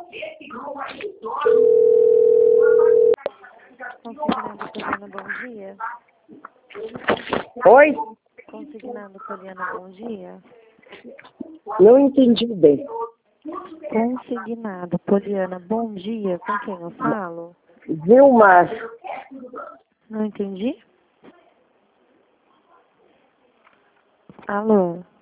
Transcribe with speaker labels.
Speaker 1: Consignado Poliana, bom dia.
Speaker 2: Oi?
Speaker 1: Consignado Poliana, bom dia.
Speaker 2: Não entendi bem.
Speaker 1: Consignado Poliana, bom dia. Com quem eu falo?
Speaker 2: Vilmar.
Speaker 1: Não entendi? Alô?